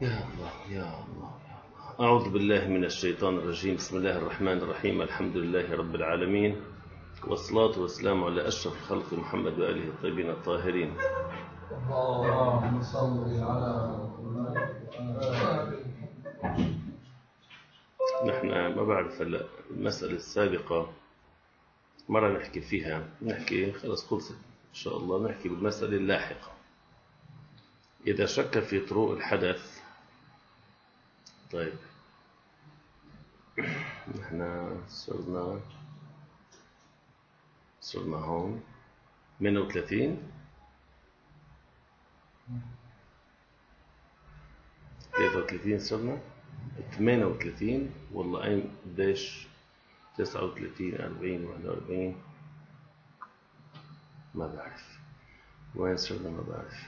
يا الله يا الله يا الله. أعوذ بالله من الشيطان الرجيم. بسم الله الرحمن الرحيم. الحمد لله رب العالمين، والصلاة والسلام على أشرف الخلق محمد وآله الطيبين الطاهرين. اللهم صل على نحن ما بعرف هلا المسألة السابقة مرة نحكي فيها، نحكي خلص خلصت إن شاء الله، نحكي بالمسألة اللاحقة. إذا شك في طروء الحدث، طيب نحن صرنا هون 38 33 صرنا 38 والله أي قديش 39 40 41 ما بعرف وين صرنا ما بعرف.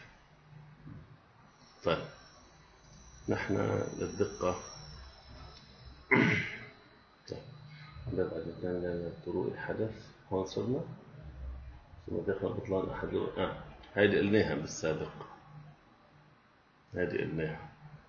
طيب نحن للدقة طيب بعد كان طروء الحدث هون صرنا ثم دخل بطلان أحد هيدي قلناها بالسابق، هيدي قلناها.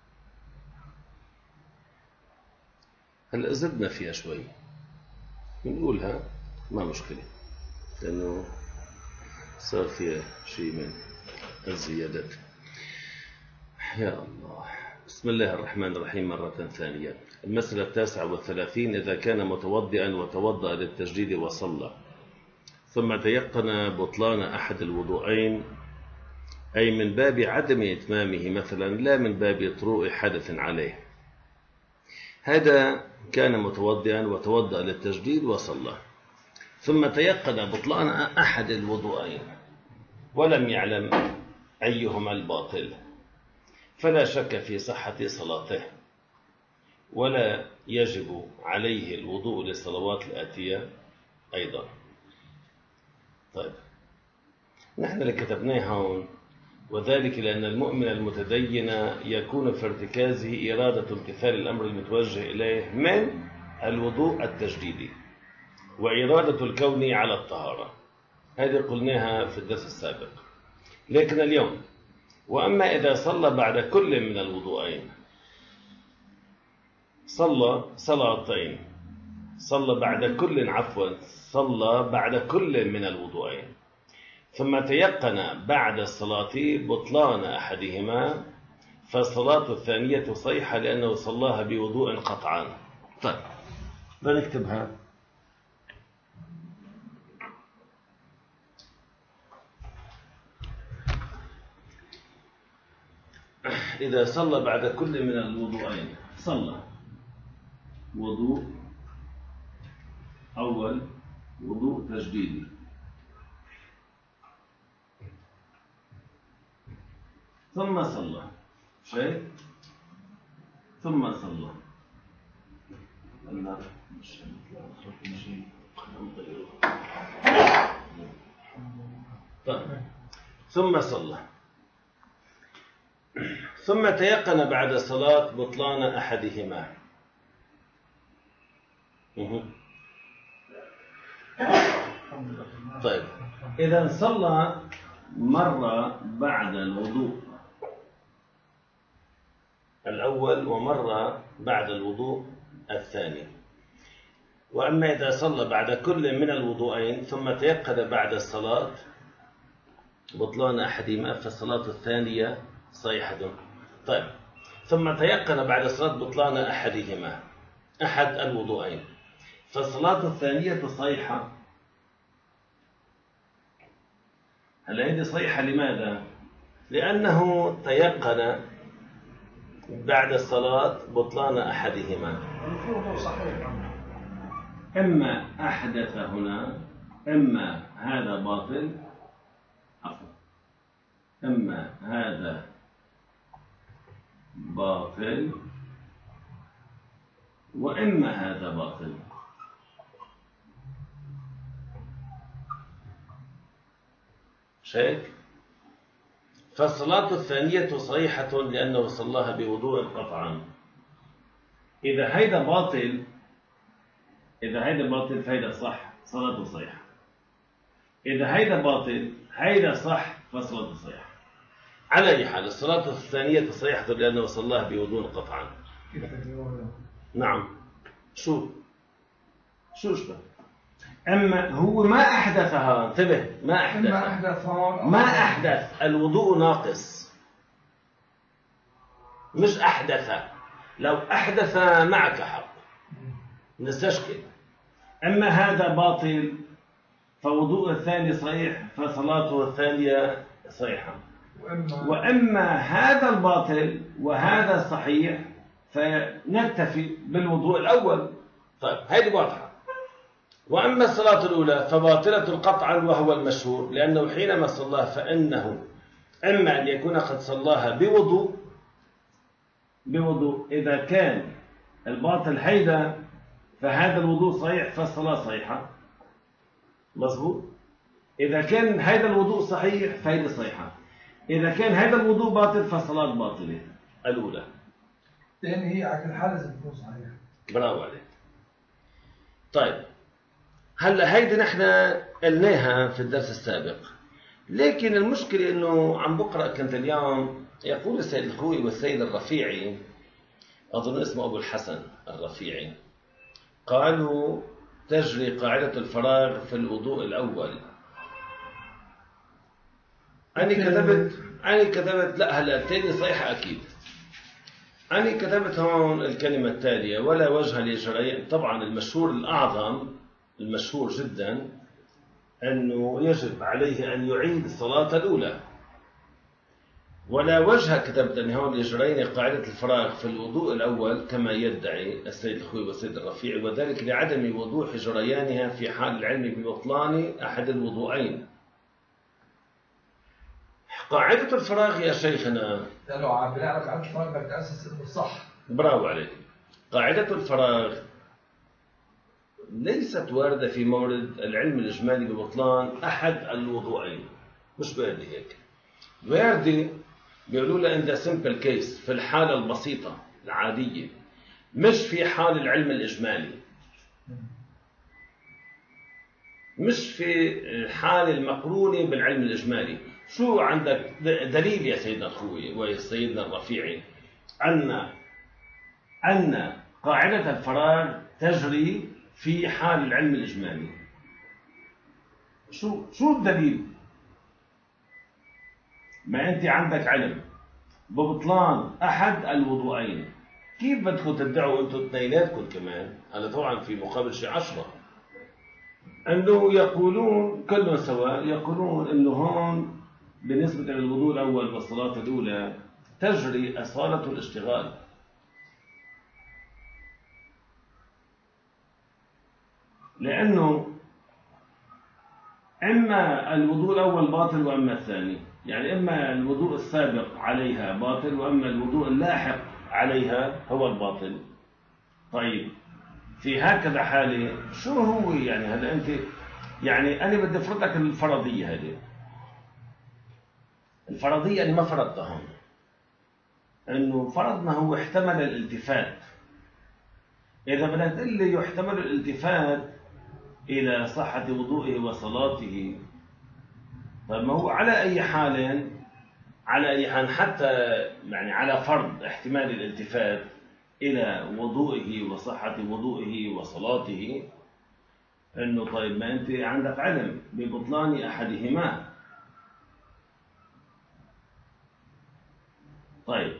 هلا زدنا فيها شوي بنقولها ما مشكلة، لأنه صار فيها شيء من الزيادات. يا الله. بسم الله الرحمن الرحيم. مرة ثانية. المسألة 39. إذا كان متوضئا وتوضأ للتجديد وصلى ثم تيقن بطلان أحد الوضوءين، أي من باب عدم إتمامه مثلا لا من باب طروء حدث عليه، هذا كان متوضئا وتوضأ للتجديد وصلى ثم تيقن بطلان أحد الوضوءين ولم يعلم أيهما الباطل، فلا شك في صحة صلاته ولا يجب عليه الوضوء للصلوات الآتية أيضا. طيب نحن اللي كتبناه هون، وذلك لأن المؤمن المتدين يكون في ارتكازه إرادة امتثال الأمر المتوجه إليه من الوضوء التجديدي وإرادة الكون على الطهارة. هذه قلناها في الدرس السابق. لكن اليوم وأما إذا صلى بعد كل من الوضوءين، صلى صلاتين، صلى بعد كل من الوضوءين ثم تيقن بعد الصلاة بطلان أحدهما، فالصلاة الثانية صحيحة لأنه صلاها بوضوء قطعا. طيب بنكتبها. إذا صلى بعد كل من الوضوءين، صلى وضوء أول وضوء تجديدي ثم صلى شيء ثم صلى ثم صلى ثم تيقن بعد الصلاة بطلان أحدهما. طيب إذا صلى مرة بعد الوضوء الأول ومرة بعد الوضوء الثاني، وأما إذا صلى بعد كل من الوضوءين ثم تيقن بعد الصلاة بطلان أحدهما، فالصلاة الثانية صحيحة. طيب ثم تيقن بعد الصلاة بطلان أحدهما أحد الوضوءين، فالصلاة الثانية صحيحة. هل هذه صحيحة؟ لماذا؟ لأنه تيقن بعد الصلاة بطلان أحدهما، إما أحدث هنا إما هذا باطل، إما هذا باطل وإما هذا باطل. شيء. فالصلاة الثانية صحيحة لأنه صلاها بوضوء قطعا. إذا هيدا باطل فهيدا صح، صلاته صحيحة. إذا هيدا باطل هيدا صح، فصلاته صحيحة. على أي حال الصلاة الثانية صحيحة لأنه صلاها بوضوء قطعا. نعم. شو شبه؟ أما هو ما أحدثها، انتبه، ما أحدث الوضوء ناقص، مش أحدث. لو أحدث معك حق نستشكل. أما هذا باطل فوضوء الثاني صحيح فصلاته الثانية صحيحة. وأما هذا الباطل وهذا الصحيح فنكتفي بالوضوء الأول. طيب هذه واضحة. وأما الصلاة الأولى فباطلة قطعا وهو المشهور، لأنه حينما صلاها فإنه إما أن يكون قد صلاها بوضوء إذا كان الباطل هيدا فهذا الوضوء صحيح فالصلاة صحيحة، مظبوط. إذا كان هذا الوضوء صحيح فهيدا صحيحة، إذا كان هذا الوضوء باطل فالصلاة باطلة الأولى. لأن هي على كل حال لازم تكون صحيحة. برافو عليك. طيب هلا هيدي نحن قلناها في الدرس السابق، لكن المشكلة إنه عم بقرأ كنت اليوم يقول السيد الخوي والسيد الرفيعي، أظن اسمه أبو الحسن الرفيعي، قالوا تجري قاعدة الفراغ في الوضوء الأول. أنا كتبت لا هلا الثاني صحيحة أكيد. أنا كتبت هون الكلمة التالية: ولا وجه لجريان. طبعا المشهور الأعظم، المشهور جدا، أنه يجب عليه أن يعيد الصلاة الأولى. ولا وجه كتبت أن هون لجريان قاعدة الفراغ في الوضوء الأول كما يدعي السيد الخوي والسيد الرفيعي، وذلك لعدم وضوح جريانها في حال العلم ببطلان أحد الوضوءين. قاعدة الفراغ يا شيخنا، لو عم بنعرف قاعدة الفراغ بدك تأسس إنه صح. برافو عليك. قاعدة الفراغ ليست واردة في مورد العلم الإجمالي ببطلان أحد الوضوءين، مش واردة هيك. واردة بيقولوا لها in the simple case، في الحالة البسيطة العادية، مش في حال العلم الإجمالي، مش في الحالة المقرونة بالعلم الإجمالي. شو عندك دليل يا سيدنا الخوي وسيدنا الرفيعي أن قاعدة الفراغ تجري في حال العلم الإجمالي؟ شو الدليل؟ ما أنت عندك علم ببطلان أحد الوضوءين، كيف بدكم تدعوا أنتم اثنيناتكم كمان؟ أنا طبعا في مقابل شيء 10 أنه يقولون كلهم سواء، يقولون أنه هون بالنسبة للوضوء الأول والصلاة الأولى تجري أصالة الاشتغال. لأنه إما الوضوء الأول باطل وإما الثاني، يعني إما الوضوء السابق عليها باطل وإما الوضوء اللاحق عليها هو الباطل. طيب في هكذا حالة شو هو يعني هذا؟ أنت يعني أنا بدي أفرض لك الفرضية هذه. الفرضية أنا ما فرضتها، إنه فرضنا هو احتمل الالتفات. إذا بدك تقول لي يحتمل الالتفات إلى صحة وضوئه وصلاته، طيب ما هو على أي حال حتى يعني على فرض احتمال الالتفات إلى وضوئه وصحة وضوئه وصلاته، إنه طيب ما أنت عندك علم ببطلان أحدهما. طيب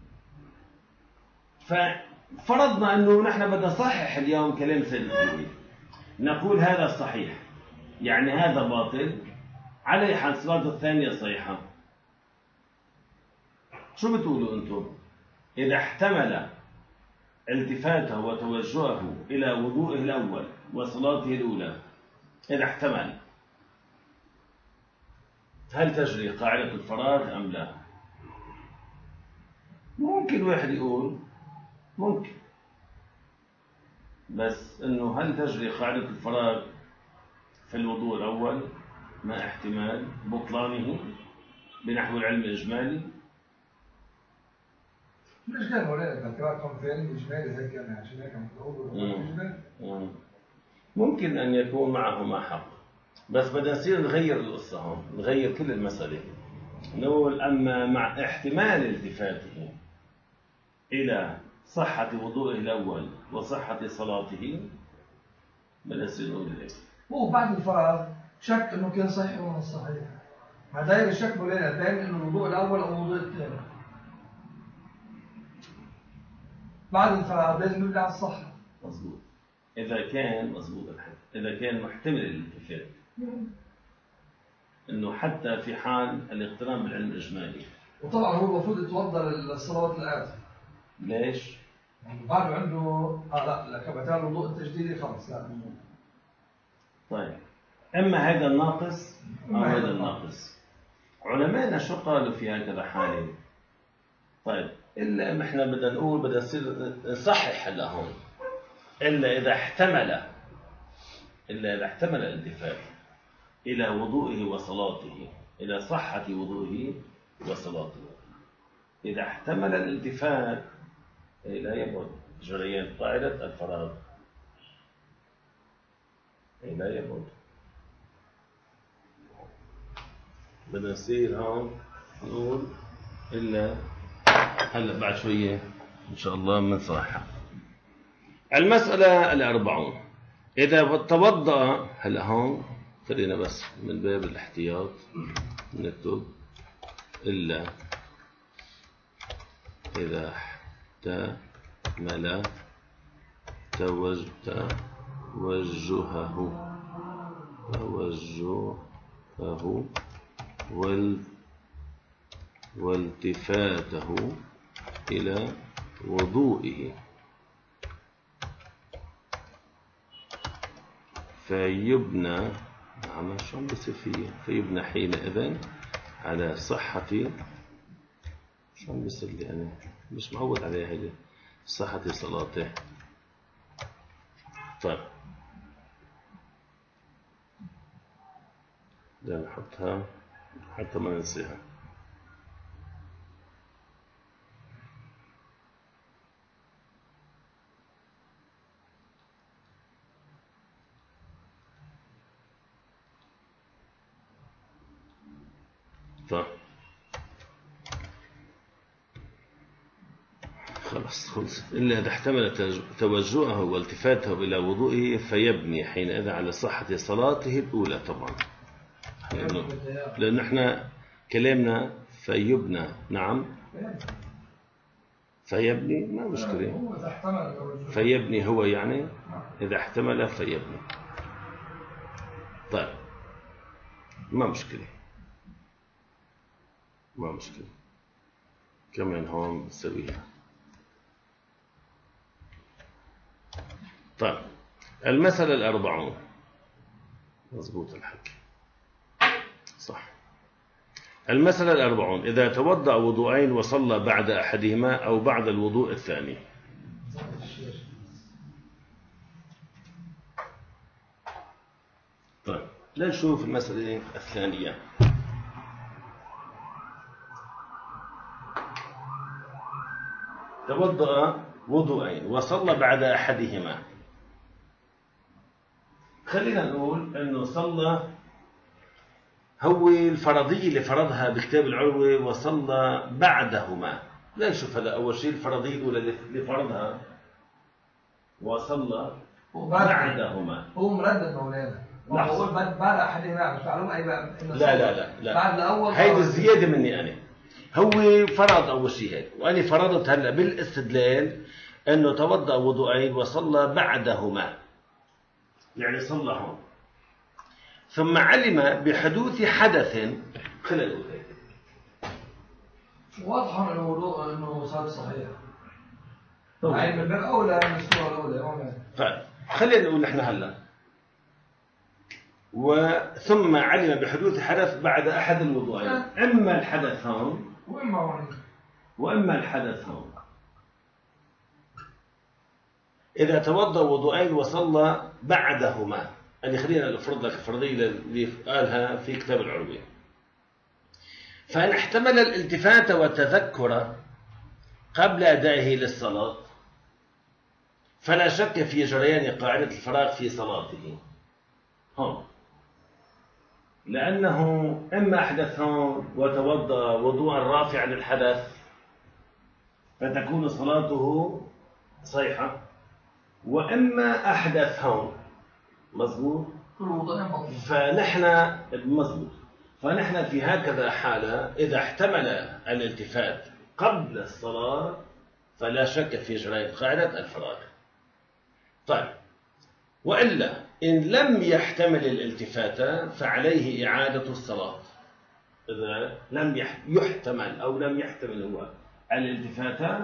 ففرضنا أنه نحن بدنا نصحح اليوم كلام سيد الخوي، نقول هذا صحيح يعني هذا باطل، على حال صلاة الثانية صحيحة. شو بتقولوا أنتم إذا احتمل التفاته وتوجهه إلى وضوئه الأول وصلاته الأولى؟ إذا احتمل، هل تجري قاعدة الفراغ أم لا؟ ممكن واحد يقول ممكن، بس إنه هل تجري قاعدة الفراغ في الوضوء الأول مع احتمال بطلانه بنحو العلم الإجمالي؟ مش كان مولانا تراكم في علم إجمالي زي كان عشان هيك عم تقول ممكن أن يكون معهما حق، بس بدنا نصير نغير القصة هون، نغير كل المسألة. نقول أما مع احتمال التفاته إلى صحة وضوءه الأول وصحة صلاته بنصير نقول هيك. هو بعد الفراغ شك انه كان صحيح ولا صحيح. ما داير الشك بيننا بين انه الوضوء الاول او الوضوء الثاني. بعد الفراغ لازم نرجع على الصحة. مظبوط. إذا كان مظبوط الحد، إذا كان محتمل الالتفات إنه حتى في حال الاقتران بالعلم الإجمالي. وطبعا هو المفروض يتوضا للصلوات الآتية. ليش؟ يعني بعده عنده لا كبتال الوضوء التجديدي خلص لا. طيب اما هذا الناقص او هذا الناقص. علماءنا شو قالوا في هكذا حاله؟ طيب الا ما احنا بدنا نقول بدنا نصير نصحح هلا هون الا اذا احتمل الالتفات الى وضوئه وصلاته، الى صحه وضوئه وصلاته. اذا احتمل الالتفات لا يبعد جريان قاعده الفراغ، لا يبعد. بدنا نصير هون نقول إلا هلا بعد شوية إن شاء الله بنصحح. المسألة 40 إذا توضأ، هلا هون خلينا بس من باب الاحتياط نكتب إلا إذا احتمل توجهه والتفاته إلى وضوئه فيبنى شو عم بصير فيه؟ فيبنى حينئذ على صحة، شو عم بصير لي أنا؟ مش معود عليها هيدي صحة صلاته. طيب بدنا نحطها حتى ما ننسيها. طيب خلص إلا إذا احتمل توجهه والتفاته إلى وضوئه فيبني حينئذ على صحة صلاته الأولى. طبعا لأن احنا كلامنا فيبنى. نعم فيبني ما مشكلة. فيبني هو يعني إذا احتمل فيبني. طيب ما مشكلة كمان هون بنسويها. طيب المسألة 40 مضبوط الحكي صح. المسألة 40 إذا توضأ وضوءين وصلى بعد أحدهما أو بعد الوضوء الثاني. طيب لنشوف المسألة الثانية. توضأ وضوءين وصلى بعد أحدهما. خلينا نقول أنه صلى هو الفرضية اللي فرضها بكتاب العروة وصلى بعدهما. لا نشوف هذا أول شيء الفرضية الأولى اللي فرضها وصلى بعدهما. هو مردد مولانا. هو بعد أحدهما مش معلوم أي بقى. لا بعد الأول هيدي الزيادة مني أنا. هو فرض أول شيء هيك وأنا فرضت هلا بالاستدلال أنه توضأ وضوءين وصلى بعدهما، يعني صلى هون ثم علم بحدوث حدث. خلينا نقول هيك واضح الوضوء انه صار صحيح. يعني من باب اولى من الصوره الاولى. طيب خلينا نقول نحن هلا ثم علم بحدوث حدث بعد احد الوضوءين. اما الحدث هون واما الحدث هون. اذا توضأ وضوءين وصلى بعدهما، يعني خلينا نفرض لك الفرضية اللي قالها في كتاب العروة. فإن احتمل الالتفات والتذكر قبل أدائه للصلاة فلا شك في جريان قاعدة الفراغ في صلاته. لأنه إما أحدث هون وتوضأ وضوءا رافعا للحدث فتكون صلاته صحيحة، وإما أحدث هون مظبوط فنحن مظبوط، فنحن في هكذا حالة إذا احتمل الالتفات قبل الصلاة فلا شك في جريان قاعدة الفراغ. طيب، وإلا إن لم يحتمل الالتفات فعليه إعادة الصلاة. إذا لم يحتمل أو لم يحتمل هو الالتفات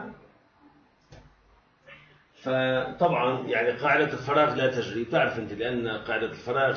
فطبعا يعني قاعدة الفراغ لا تجري، تعرف أنت، لأن قاعدة الفراغ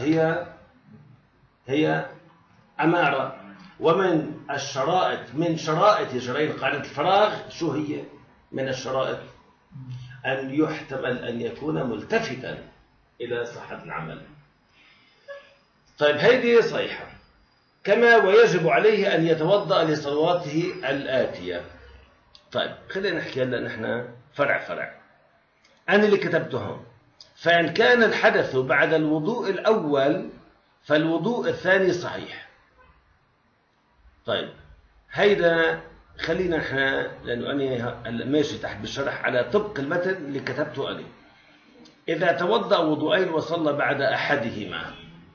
هي أمارة، ومن الشرائط من شرائط جريان قاعدة الفراغ شو هي من الشرائط؟ أن يحتمل أن يكون ملتفتا إلى صحة العمل. طيب هذه صحيحة. كما ويجب عليه أن يتوضأ لصلواته الآتية. طيب خلينا نحكي هلا نحن فرع أنا اللي كتبته هون. فإن كان الحدث بعد الوضوء الأول فالوضوء الثاني صحيح. طيب هيدا خلينا نحن، لأنه أنا ماشي تحت بالشرح على طبق المتن اللي كتبته أنا. إذا توضأ وضوءين وصلى بعد أحدهما،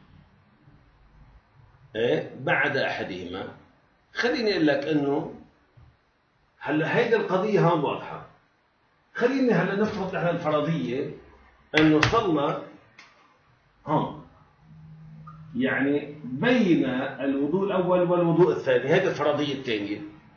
بعد أحدهما، خليني أقول لك إنه هلا هيدا القضية هون واضحة. خليني هلا نفرض نحن الفرضية إنه صلى هون، يعني بين الوضوء الأول والوضوء الثاني، هيدا الفرضية الثانية.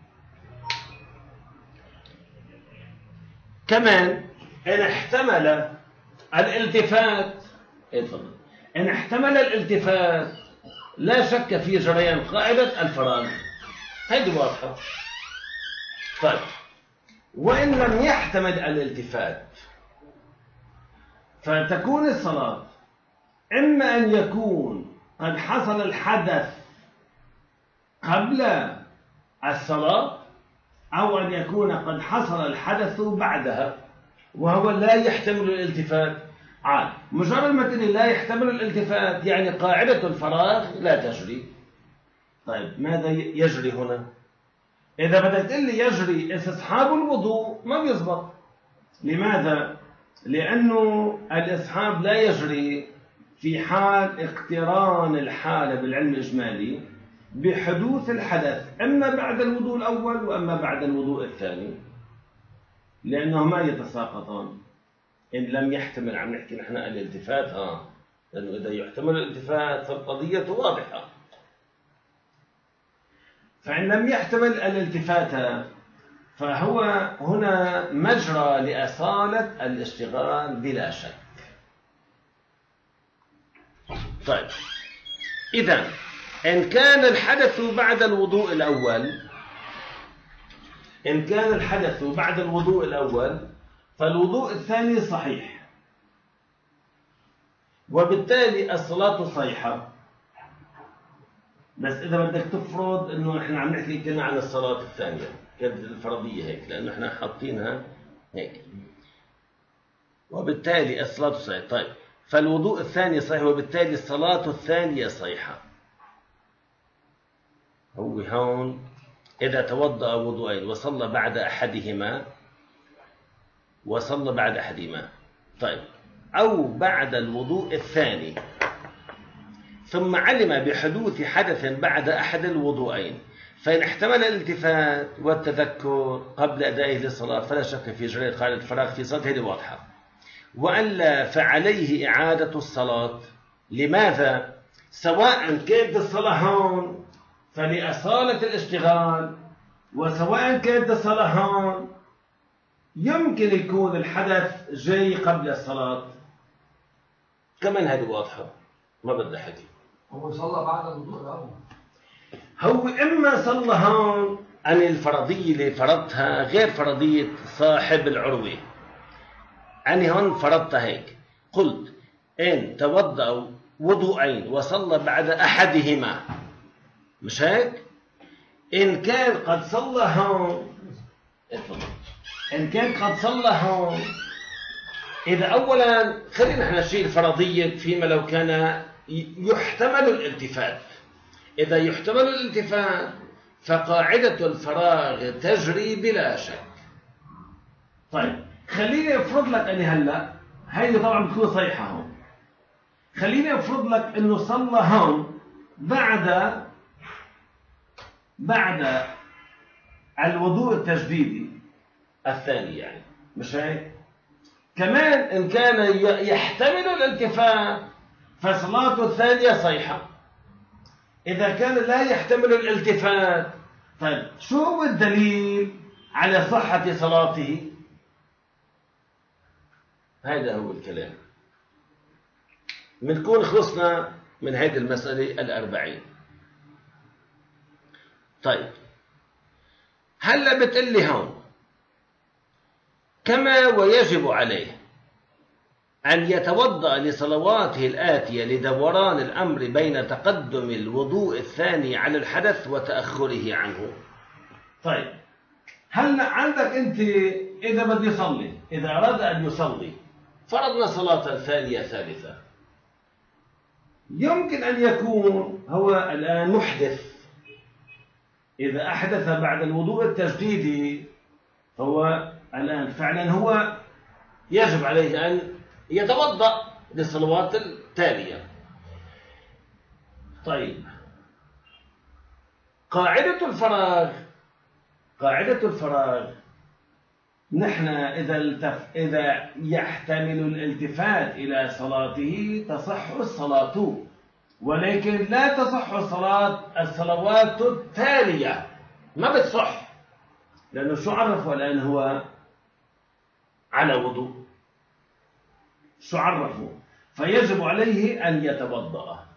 كمان إن احتمل الالتفات، إن احتمل الالتفات لا شك في جريان قاعدة الفراغ، هذه واضحة. طيب وإن لم يحتمل الالتفات فتكون الصلاة إما أن يكون قد حصل الحدث قبل الصلاة أو أن يكون قد حصل الحدث بعدها، وهو لا يحتمل الالتفات. مجرد ما تقول لا يحتمل الالتفات يعني قاعدة الفراغ لا تجري. طيب ماذا يجري هنا؟ إذا بدأت تقول لي يجري استصحاب الوضوء ما بيزبط. لماذا؟ لأنه الإصحاب لا يجري في حال اقتران الحالة بالعلم الإجمالي بحدوث الحدث إما بعد الوضوء الأول وإما بعد الوضوء الثاني، لأنهما يتساقطان إن لم يحتمل. عم نحكي نحن الالتفات، لأنه إذا يحتمل الالتفات فالقضية واضحة. فإن لم يحتمل الالتفات فهو هنا مجرى لأصالة الاشتغال بلا شك. طيب إذن إن كان الحدث بعد الوضوء الأول، إن كان الحدث بعد الوضوء الأول فالوضوء الثاني صحيح، وبالتالي الصلاة صحيحة. بس إذا بدك تفرض إنه إحنا عم نحكي كنا عن الصلاة الثانية، كانت الفرضية هيك، لأنه إحنا حاطينها هيك، وبالتالي الصلاة صحيحة. طيب فالوضوء الثاني صحيح، وبالتالي الصلاة الثانية صحيحة. هو هون إذا توضأ وضوءين وصلى بعد أحدهما، طيب أو بعد الوضوء الثاني ثم علم بحدوث حدث بعد أحد الوضوءين، فإن احتمل الالتفات والتذكر قبل أدائه للصلاة فلا شك في جريان قاعدة الفراغ في صلاته، هذه واضحة. وألا فعليه إعادة الصلاة. لماذا؟ سواء كانت الصلاة هون فلأصالة الاشتغال، وسواء كانت الصلاة هون يمكن يكون الحدث جاي قبل الصلاة، كمان هذه واضحة ما بدي حكي. هو صلى بعد الوضوء الأول، هو إما صلى هون عن الفرضية اللي فرضتها غير فرضية صاحب العروة. أنا هون فرضتها هيك، قلت إن توضأ وضوءين وصلى بعد أحدهما، مش هيك؟ إن كان قد صلى هون، إن كان قد صلى هون، إذا أولا خلينا نحن نشيل فرضية فيما لو كان يحتمل الالتفات. إذا يحتمل الالتفات فقاعدة الفراغ تجري بلا شك. طيب خليني أفرض لك أني هلأ هيدي طبعا بتكون صحيحة هون. خليني أفرض لك أنه صلى هون بعد الوضوء التجديدي الثاني، يعني مش هيك؟ كمان إن كان يحتمل الالتفات فصلاته الثانية صحيحة. إذا كان لا يحتمل الالتفات، طيب شو هو الدليل على صحة صلاته؟ هذا هو الكلام. بنكون خلصنا من هذه المسألة 40. طيب هلا بتقول لي هون كما ويجب عليه أن يتوضأ لصلواته الآتية لدوران الأمر بين تقدم الوضوء الثاني على الحدث وتأخره عنه. طيب هلا عندك أنت إذا بده يصلي، إذا أراد أن يصلي، فرضنا صلاة ثانية ثالثة، يمكن أن يكون هو الآن محدث. إذا أحدث بعد الوضوء التجديدي فهو الآن فعلا هو يجب عليه أن يتوضأ للصلوات التالية. طيب قاعدة الفراغ نحن إذا يحتمل الالتفات إلى صلاته تصح الصلاة، ولكن لا تصح الصلوات التالية، ما بتصح، لأنه شو عرفه الآن هو على وضوء، شو عرفه؟ فيجب عليه أن يتوضأ.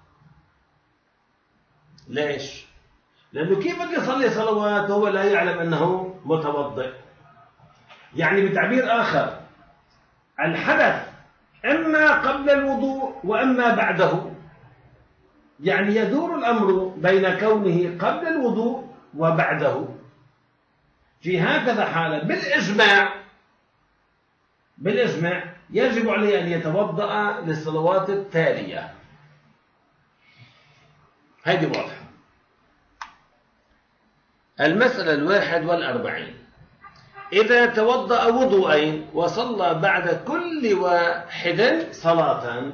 ليش؟ لأنه كيف بده يصلي صلوات وهو لا يعلم أنه متوضئ؟ يعني بتعبير آخر، الحدث إما قبل الوضوء وإما بعده، يعني يدور الأمر بين كونه قبل الوضوء وبعده. في هكذا حالة بالإجماع يجب عليه أن يتوضأ للصلوات التالية. هذه واضحة. المسألة 41. إذا توضأ وضوءين وصلى بعد كل واحد صلاة،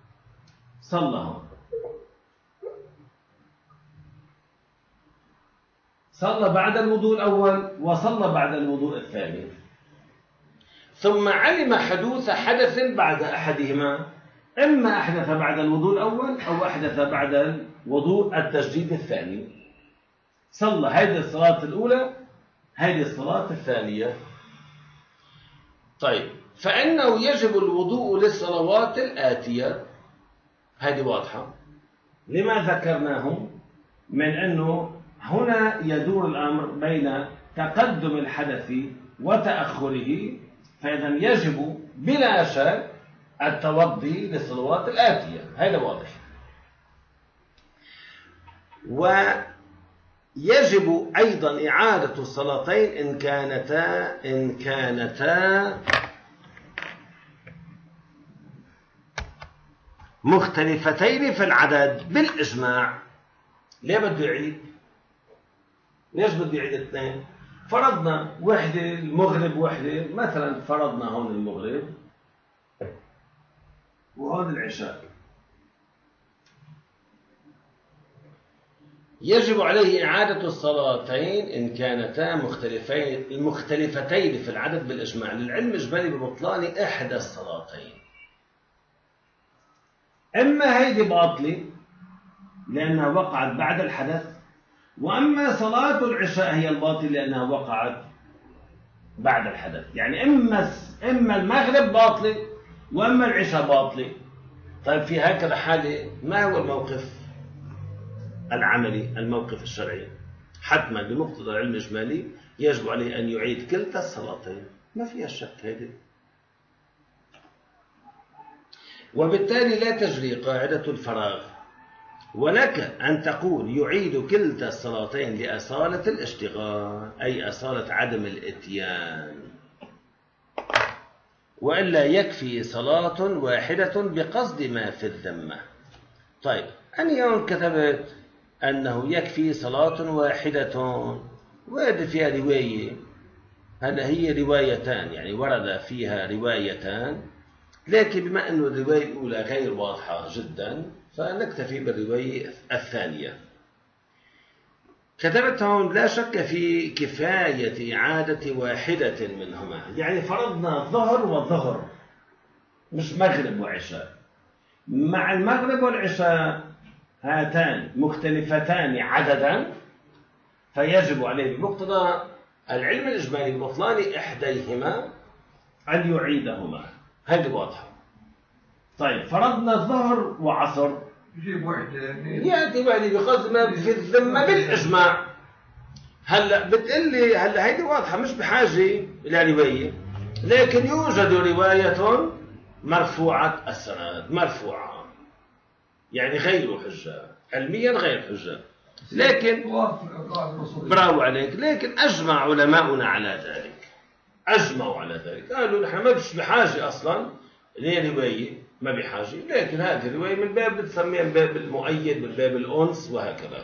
صلى بعد الوضوء الأول وصلى بعد الوضوء الثاني، ثم علم حدوث حدث بعد أحدهما، إما أحدث بعد الوضوء الأول أو أحدث بعد الوضوء التجديد الثاني، صلى هذه الصلاة الأولى هذه الصلاة الثانية. طيب فإنه يجب الوضوء للصلوات الآتية. هذه واضحة. لما ذكرناهم من أنه هنا يدور الأمر بين تقدم الحدث وتأخره، فإذا يجب بلا شك التوضي للصلوات الآتية. هذا واضح. ويجب أيضا إعادة الصلاتين إن كانتا مختلفتين في العدد بالإجماع. ليه بده يعيد؟ ليش بده يعيد اثنين؟ فرضنا وحدة المغرب وحدة، مثلا فرضنا هون المغرب وهون العشاء، يجب عليه إعادة الصلاتين إن كانتا مختلفتين في العدد بالإجماع. للعلم إجمالي ببطلان إحدى الصلاتين. إما هيدي باطلة لأنها وقعت بعد الحدث، وأما صلاة العشاء هي الباطلة لأنها وقعت بعد الحدث. يعني إما المغرب باطلة وأما العشاء باطلة. طيب في هكذا حالة ما هو الموقف العملي، الموقف الشرعي؟ حتما بمقتضى العلم الإجمالي يجب عليه أن يعيد كلتا الصلاتين، ما فيها شك هذه. وبالتالي لا تجري قاعدة الفراغ، ولك أن تقول يعيد كلتا الصلاتين لأصالة الاشتغال، أي أصالة عدم الإتيان، وإلا يكفي صلاة واحدة بقصد ما في الذمة. طيب أنا يوم كتبت أنه يكفي صلاة واحدة. ورد فيها رواية، هل هي روايتان، يعني ورد فيها روايتان، لكن بما أن الرواية الأولى غير واضحة جدا فنكتفي بالرواية الثانية. كتبت هون: لا شك في كفاية إعادة واحدة منهما. يعني فرضنا الظهر والظهر، مش مغرب وعشاء. مع المغرب والعشاء هاتان مختلفتان عددا، فيجب عليه بمقتضى العلم الإجمالي ببطلان إحديهما أن يعيدهما. هذه واضحة. طيب فرضنا الظهر وعصر، يجيب وحدة يأتي بعد بقصد ما في الذمة بالإجماع. هلا بتقول لي هلا هيدي واضحة مش بحاجة إلى رواية، لكن يوجد رواية مرفوعة السند، مرفوعة يعني غير حجة، علميا غير حجة، لكن برافو عليك، لكن أجمع علماؤنا على ذلك، أجمعوا على ذلك، قالوا نحن ما مش بحاجة أصلا لرواية، ما بحاجة، لكن هذه الرواية من باب بتسميها من باب المؤيد، من باب الأنس وهكذا.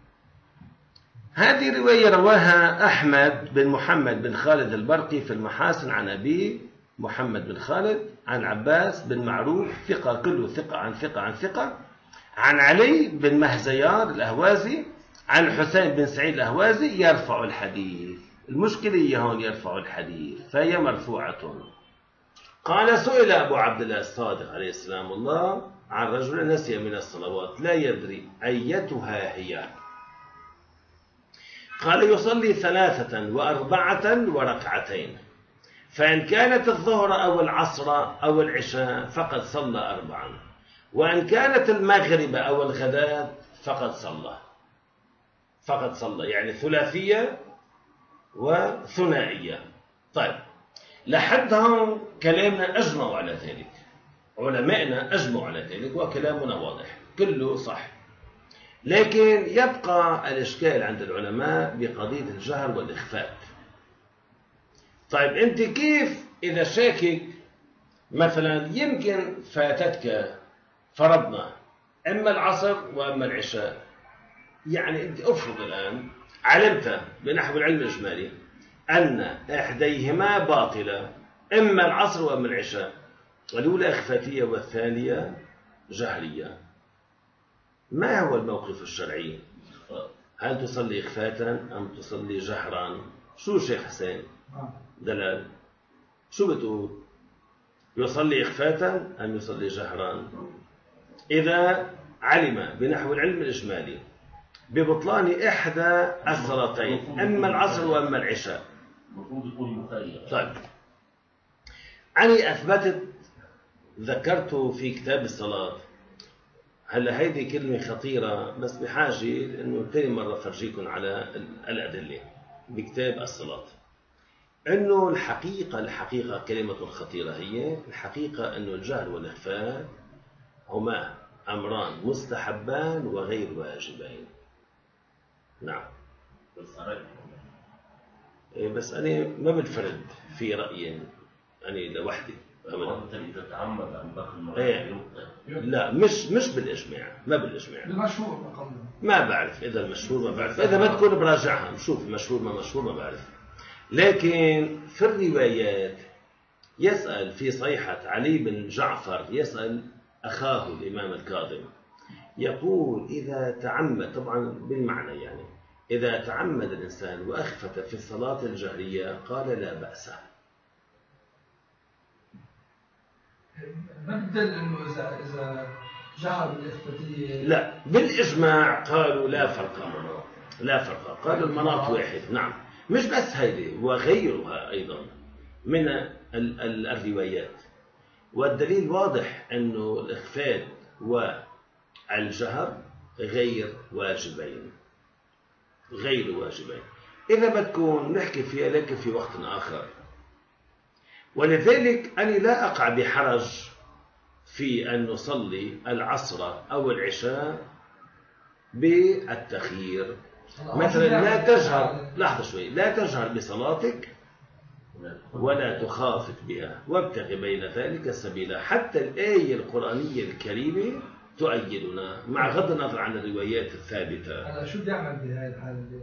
هذه رواية رواها أحمد بن محمد بن خالد البرقي في المحاسن عن أبي محمد بن خالد عن عباس بن معروف ثقة، كله ثقة عن ثقة عن ثقة، عن علي بن مهزيار الأهوازي عن حسين بن سعيد الأهوازي يرفع الحديث. المشكلة هي هون يرفع الحديث، فهي مرفوعة. قال: سئل أبو عبد الله الصادق عليه السلام الله عن رجل نسي من الصلوات لا يدري أيتها هي، قال: يصلي 3 و4 وركعتين، فإن كانت الظهر أو العصر أو العشاء فقد صلى 4، وإن كانت المغرب أو الغداء فقد صلى، يعني ثلاثية وثنائية. طيب لحد هون كلامنا أجمعوا على ذلك، علماءنا أجمعوا على ذلك، وكلامنا واضح كله صح، لكن يبقى الإشكال عند العلماء بقضية الجهر والإخفاء. طيب أنت كيف إذا شاكك مثلا يمكن فاتتك فرضنا إما العصر وإما العشاء، يعني أنت أفرض الآن علمت بنحو العلم الإجمالي أن إحديهما باطلة، إما العصر وإما العشاء، الأولى إخفاتية والثانية جهرية، ما هو الموقف الشرعي؟ هل تصلي إخفاتا أم تصلي جهرا؟ شو شيخ حسين دلال شو بتقول؟ يصلي إخفاتا أم يصلي جهرا؟ إذا علم بنحو العلم الإجمالي ببطلان إحدى الصلاتين، إما العصر وإما العشاء، طيب أنا أثبتت، ذكرت في كتاب الصلاة، هلا هيدي كلمة خطيرة بس بحاجة إنه تاني مرة فرجيكم على الأدلة بكتاب الصلاة، إنه الحقيقة كلمة خطيرة، هي الحقيقة إنه الجهر والإخفاء هما أمران مستحبان وغير واجبين. نعم بس أنا ما بتفرد في رأيي أنا لوحدي لا مش بالإجماع، ما بالإجماع، المشهور ما بعرف إذا المشهور، ما بعرف إذا ما تكون براجعها نشوف مشهور ما مشهور، ما بعرف. لكن في الروايات يسأل في صيحة علي بن جعفر، يسأل أخاه الإمام الكاظم، يقول إذا تعمد، طبعا بالمعنى يعني إذا تعمد الإنسان وأخفت في الصلاة الجهرية قال لا بأس. بدل إنه إذا جهر بالإخفاتية لا، بالإجماع قالوا لا فرق، قالوا المناط واحد. نعم، مش بس هيدي وغيرها أيضا من الروايات، والدليل واضح أنه الإخفاء والجهر غير واجبين. إذا بدكم نحكي فيها لكن في وقت آخر، ولذلك أنا لا أقع بحرج في أن نصلي العصر أو العشاء بالتخيير. مثلا لا تجهر، لحظة شوي، لا تجهر بصلاتك ولا تخافت بها وابتغ بين ذلك سبيلا. حتى الآية القرآنية الكريمة تؤيدنا مع غض النظر عن الروايات الثابتة. هلا شو بدي أعمل بهاي الحالة دي؟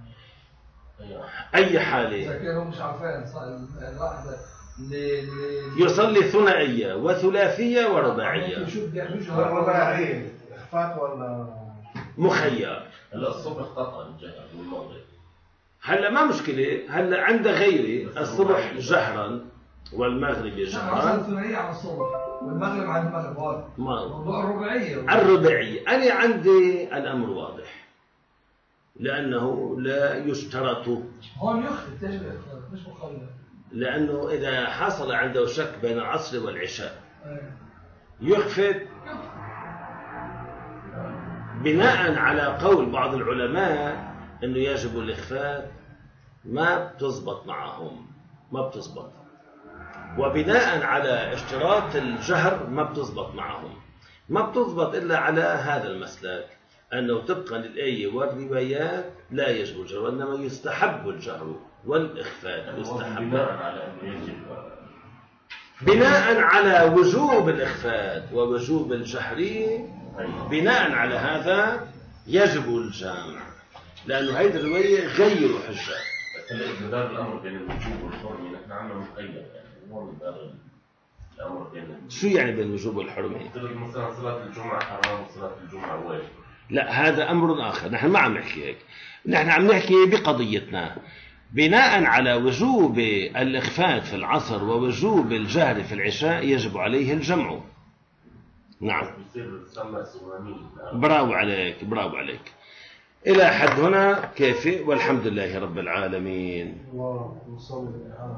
أي حالة؟ إذا كانوا مش عارفين الواحدة اللي يصلي ثنائية وثلاثية ورباعية. شو بدي أعمل؟ رباعية إخفاء ولا مخير. هلا الصبح قطع الجهر والمغرب. هلا ما مشكلة، هلا عند غيري الصبح جهرا والمغرب جهرا. مثلا الثنائية على الصبح والمغرب على المغرب، هذا موضوع الرباعية. الرباعية أنا عندي الأمر واضح، لأنه لا يشترط. هون يخفي تجربة مش مخلف. لأنه إذا حصل عنده شك بين العصر والعشاء يخفت بناء على قول بعض العلماء أنه يجب الإخفاء، ما بتزبط معهم، ما بتزبط. وبناء على اشتراط الجهر ما بتزبط معهم، ما بتزبط إلا على هذا المسلك، أنه طبقا للآية والروايات لا يجب الجهر، وإنما يستحب الجهر والإخفاء. يستحب بناء على وجوب الإخفاء ووجوب الجهر، بناء على هذا يجب الجامع، لأنه هذه الرواية غير حجة. هلا إذا دار الأمر بين الوجوب والحرمة نحن عنا مخير، يعني هو من دار الأمر بين شو يعني بين الوجوب والحرمة؟ مثلا صلاة الجمعة حرام وصلاة الجمعة واجب. لا، هذا أمر آخر، نحن ما عم نحكي هيك، نحن عم نحكي بقضيتنا بناء على وجوب الإخفاء في العصر ووجوب الجهر في العشاء يجب عليه الجمع. نعم، برافو عليك، برافو عليك. إلى حد هنا كافي، والحمد لله رب العالمين.